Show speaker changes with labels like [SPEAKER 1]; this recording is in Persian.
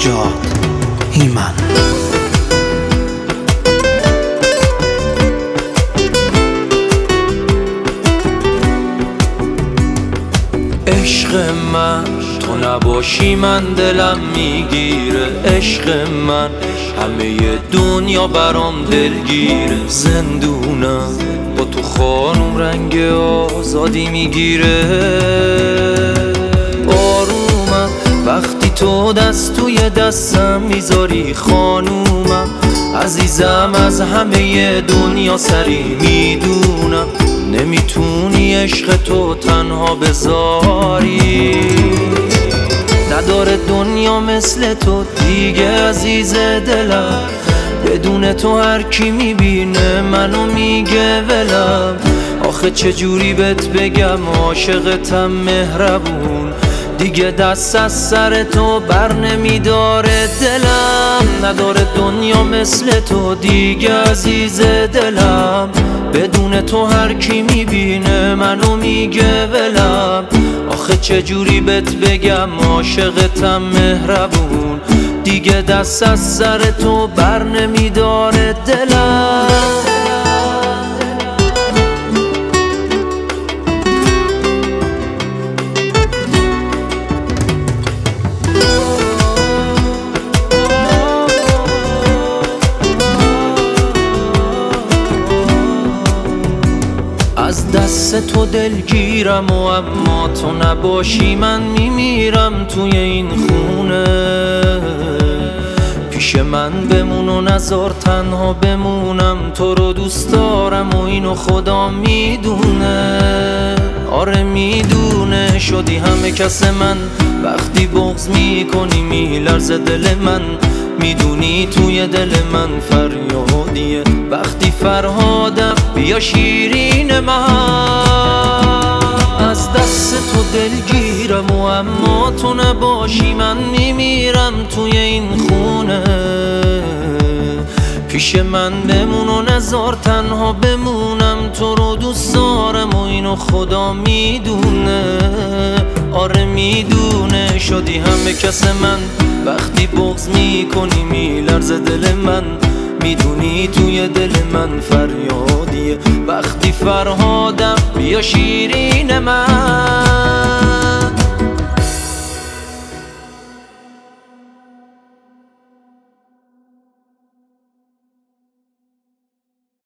[SPEAKER 1] نجات هیمن.
[SPEAKER 2] عشق من تو نباشی من دلم میگیره، عشق من همه دنیا برام دلگیره. زندونم با تو خانم رنگ آزادی میگیره. آرومم وقتی تو دست توی دستم میذاری خانومم. عزیزم از همه دنیا سری میدونم. نمیتونی عشق تو تنها بذاری. نداره دنیا مثل تو دیگه عزیز دلم. بدون تو هر کی میبینه منو میگه ولم. آخه چجوری بهت بگم عاشقتم مهربون. دیگه دست از سر تو بر نمیداره دلم. نداره دنیا مثل تو دیگه عزیز دلم. بدون تو هر کی میبینه منو میگه ولم. آخه چجوری بهت بگم عاشقتم مهربون. دیگه دست از سر تو بر نمیداره دلم. از دست تو دلگیرم و اما تو نباشی من میمیرم توی این خونه. پیش من بمون و نذار تنها بمونم. تو رو دوست دارم و اینو خدا میدونه. آره میدونه. شدی همه کس من وقتی بغض میکنی میلرزه دل من. میدونی توی دل من فریادیه وقتی فرهادم بیا شیرین من. از دست تو دلگیرم و اما تو نباشی من میمیرم توی این خونه. پیش من بمون و نذار تنها بمونم. تو رو دوست دارم و اینو خدا میدونه. آره میدونه. شدی همه کس من وقتی بغض میکنی میلرزه دل من. میدونی توی دل من فریادیه وقتی فرهادم بیا شیرین من.